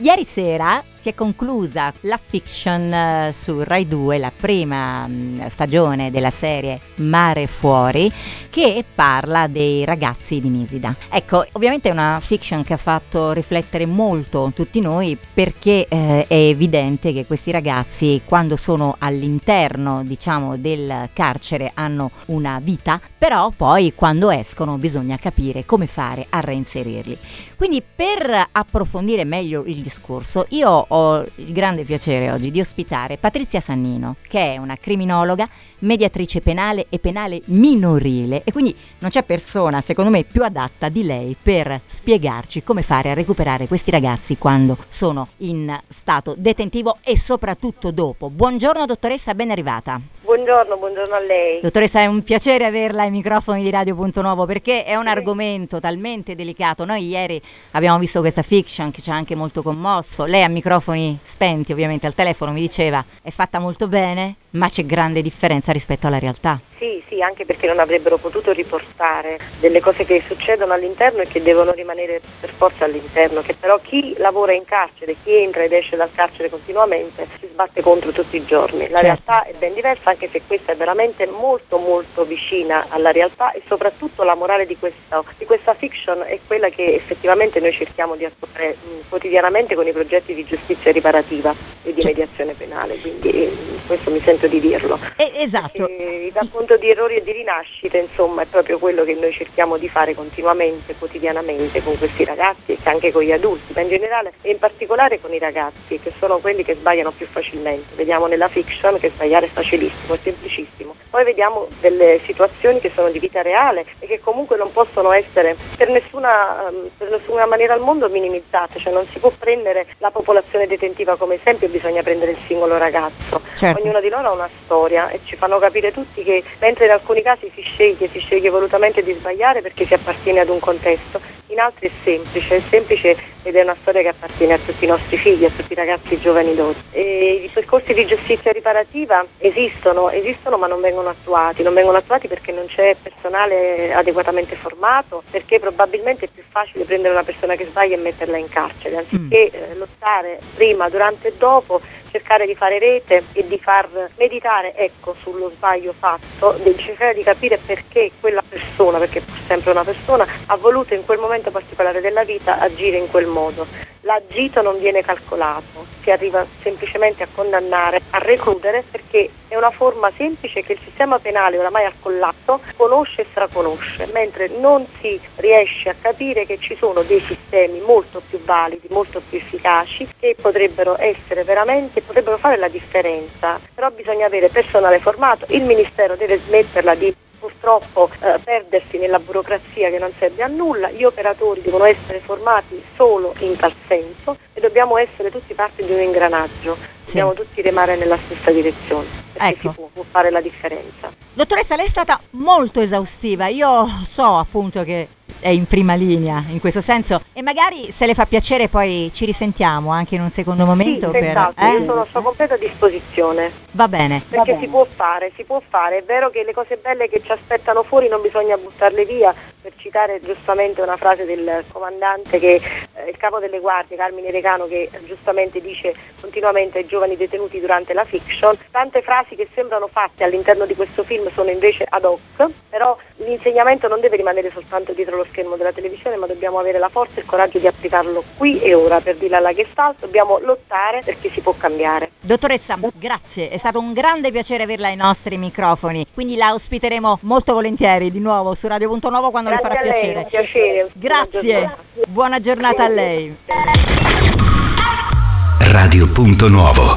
Ieri sera si è conclusa la fiction su Rai 2, la prima stagione della serie Mare Fuori, che parla dei ragazzi di Nisida. Ecco, ovviamente è una fiction che ha fatto riflettere molto tutti noi, perché è evidente che questi ragazzi, quando sono all'interno, diciamo, del carcere, hanno una vita, però poi quando escono bisogna capire come fare a reinserirli. Quindi, per approfondire meglio il discorso, io ho il grande piacere oggi di ospitare Patrizia Sannino, che è una criminologa, mediatrice penale e penale minorile, e quindi non c'è persona, secondo me, più adatta di lei per spiegarci come fare a recuperare questi ragazzi quando sono in stato detentivo e soprattutto dopo. Buongiorno dottoressa, ben arrivata. Buongiorno a lei. Dottoressa, è un piacere averla ai microfoni di Radio Punto Nuovo, perché è un argomento talmente delicato. Noi ieri abbiamo visto questa fiction che ci ha anche molto commosso. Lei, a microfoni spenti ovviamente, al telefono mi diceva è fatta molto bene, ma c'è grande differenza rispetto alla realtà. Sì, anche perché non avrebbero potuto riportare delle cose che succedono all'interno e che devono rimanere per forza all'interno, che però chi lavora in carcere, chi entra ed esce dal carcere continuamente, si sbatte contro tutti i giorni. La realtà è ben diversa, anche se questa è veramente molto molto vicina alla realtà, e soprattutto la morale di questa fiction è quella che effettivamente noi cerchiamo di attuare quotidianamente con i progetti di giustizia riparativa e di mediazione penale, quindi questo mi sento di dirlo. Esatto. Perché dal punto di errori e di rinascita, insomma, è proprio quello che noi cerchiamo di fare continuamente, quotidianamente con questi ragazzi e anche con gli adulti, ma in generale e in particolare con i ragazzi, che sono quelli che sbagliano più facilmente. Vediamo nella fiction che sbagliare è facilissimo, è semplicissimo. Poi vediamo delle situazioni che sono di vita reale e che comunque non possono essere per nessuna maniera al mondo minimizzate, cioè non si può prendere la popolazione detentiva come esempio, bisogna prendere il singolo ragazzo. Certo. Ognuno di loro ha una storia e ci fanno capire tutti che mentre in alcuni casi si sceglie volutamente di sbagliare perché si appartiene ad un contesto, in altri è semplice ed è una storia che appartiene a tutti i nostri figli, a tutti i ragazzi giovani d'oggi. E i percorsi di giustizia riparativa esistono ma non vengono attuati perché non c'è personale adeguatamente formato, perché probabilmente è più facile prendere una persona che sbaglia e metterla in carcere, anziché lottare prima, durante e dopo, cercare di fare rete e di far meditare sullo sbaglio fatto, di cercare di capire perché quella persona, perché è pur sempre una persona, ha voluto in quel momento particolare della vita agire in quel modo. L'agito non viene calcolato, si arriva semplicemente a condannare, a recludere, perché è una forma semplice che il sistema penale oramai ha collato, conosce e straconosce, mentre non si riesce a capire che ci sono dei sistemi molto più validi, molto più efficaci, che potrebbero fare la differenza. Però bisogna avere personale formato, il Ministero deve smetterla di purtroppo perdersi nella burocrazia che non serve a nulla, gli operatori devono essere formati solo in tal senso e dobbiamo essere tutti parte di un ingranaggio, dobbiamo tutti remare nella stessa direzione, perché si può fare la differenza. Dottoressa, lei è stata molto esaustiva, io so appunto che è in prima linea in questo senso, e magari, se le fa piacere, poi ci risentiamo anche in un secondo momento. Io sono a sua completa disposizione. Va bene. Perché si può fare, è vero che le cose belle che ci aspettano fuori non bisogna buttarle via, per citare giustamente una frase del comandante, che il capo delle guardie, Carmine Recano, che giustamente dice continuamente ai giovani detenuti durante la fiction. Tante frasi che sembrano fatte all'interno di questo film sono invece ad hoc, però l'insegnamento non deve rimanere soltanto dietro lo schermo della televisione, ma dobbiamo avere la forza e il coraggio di applicarlo qui e ora. Per dirla alla Gestalt, dobbiamo lottare perché si può cambiare. Dottoressa, grazie, è stato un grande piacere averla ai nostri microfoni, quindi la ospiteremo molto volentieri di nuovo su Radio Punto Nuovo quando Grazie le farà a lei, piacere. un piacere. Grazie, buona giornata a lei. Radio Punto Nuovo.